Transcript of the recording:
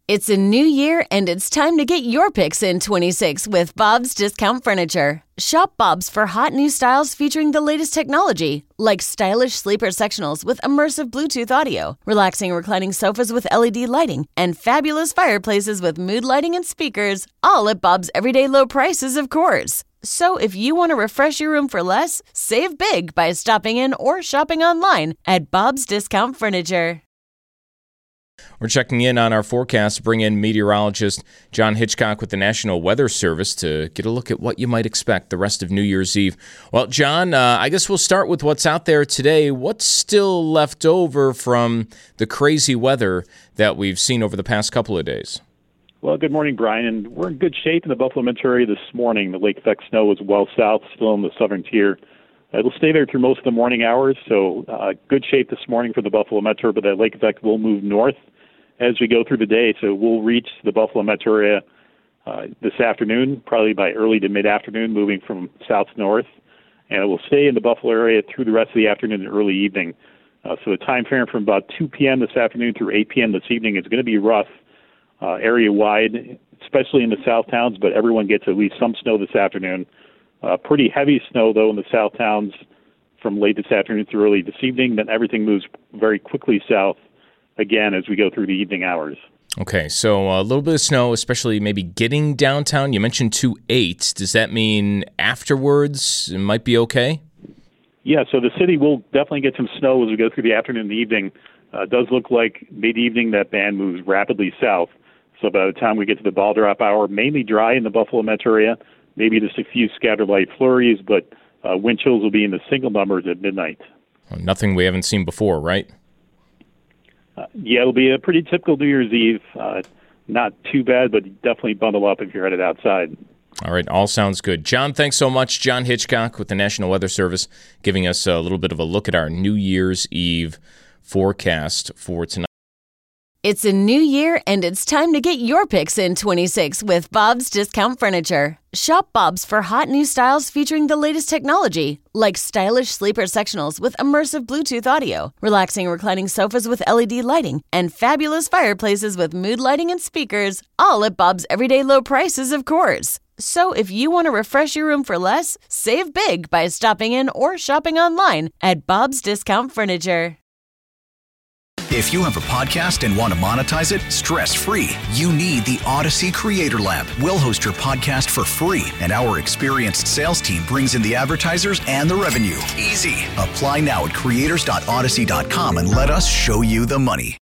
It's a new year, and it's time to get your picks in 26 with Bob's Discount Furniture. Shop Bob's for hot new styles featuring the latest technology, like stylish sleeper sectionals with immersive Bluetooth audio, relaxing reclining sofas with LED lighting, and fabulous fireplaces with mood lighting and speakers, all at Bob's everyday low prices, of course. So if you want to refresh your room for less, save big by stopping in or shopping online at Bob's Discount Furniture. We're checking in on our forecast to bring in meteorologist John Hitchcock with the National Weather Service to get a look at what you might expect the rest of New Year's Eve. Well, John, I guess we'll start with what's out there today. What's still left over from the crazy weather that we've seen over the past couple of days? Well, good morning, Brian. And we're in good shape in the Buffalo metro area this morning. The lake effect snow is well south, still in the southern tier. It'll stay there through most of the morning hours, so good shape this morning for the Buffalo Metro, but that lake effect will move north as we go through the day. So we'll reach the Buffalo Metro area this afternoon, probably by early to mid-afternoon, moving from south to north. And it will stay in the Buffalo area through the rest of the afternoon and early evening. So the time frame from about 2 p.m. this afternoon through 8 p.m. this evening is going to be rough area-wide, especially in the south towns, but everyone gets at least some snow this afternoon. Pretty heavy snow, though, in the south towns from late this afternoon through early this evening. Then everything moves very quickly south again as we go through the evening hours. Okay, so a little bit of snow, especially maybe getting downtown. You mentioned 2-8. Does that mean afterwards it might be okay? Yeah, so the city will definitely get some snow as we go through the afternoon and the evening. It does look like mid-evening that band moves rapidly south. So by the time we get to the ball drop hour, mainly dry in the Buffalo metro area. Maybe just a few scattered light flurries, but wind chills will be in the single numbers at midnight. Nothing we haven't seen before, right? Yeah, it'll be a pretty typical New Year's Eve. Not too bad, but definitely bundle up if you're headed outside. All right, all sounds good. John, thanks so much. John Hitchcock with the National Weather Service giving us a little bit of a look at our New Year's Eve forecast for tonight. It's a new year, and it's time to get your picks in 26 with Bob's Discount Furniture. Shop Bob's for hot new styles featuring the latest technology, like stylish sleeper sectionals with immersive Bluetooth audio, relaxing reclining sofas with LED lighting, and fabulous fireplaces with mood lighting and speakers, all at Bob's everyday low prices, of course. So if you want to refresh your room for less, save big by stopping in or shopping online at Bob's Discount Furniture. If you have a podcast and want to monetize it stress-free, you need the Odyssey Creator Lab. We'll host your podcast for free, and our experienced sales team brings in the advertisers and the revenue. Easy. Apply now at creators.odyssey.com and let us show you the money.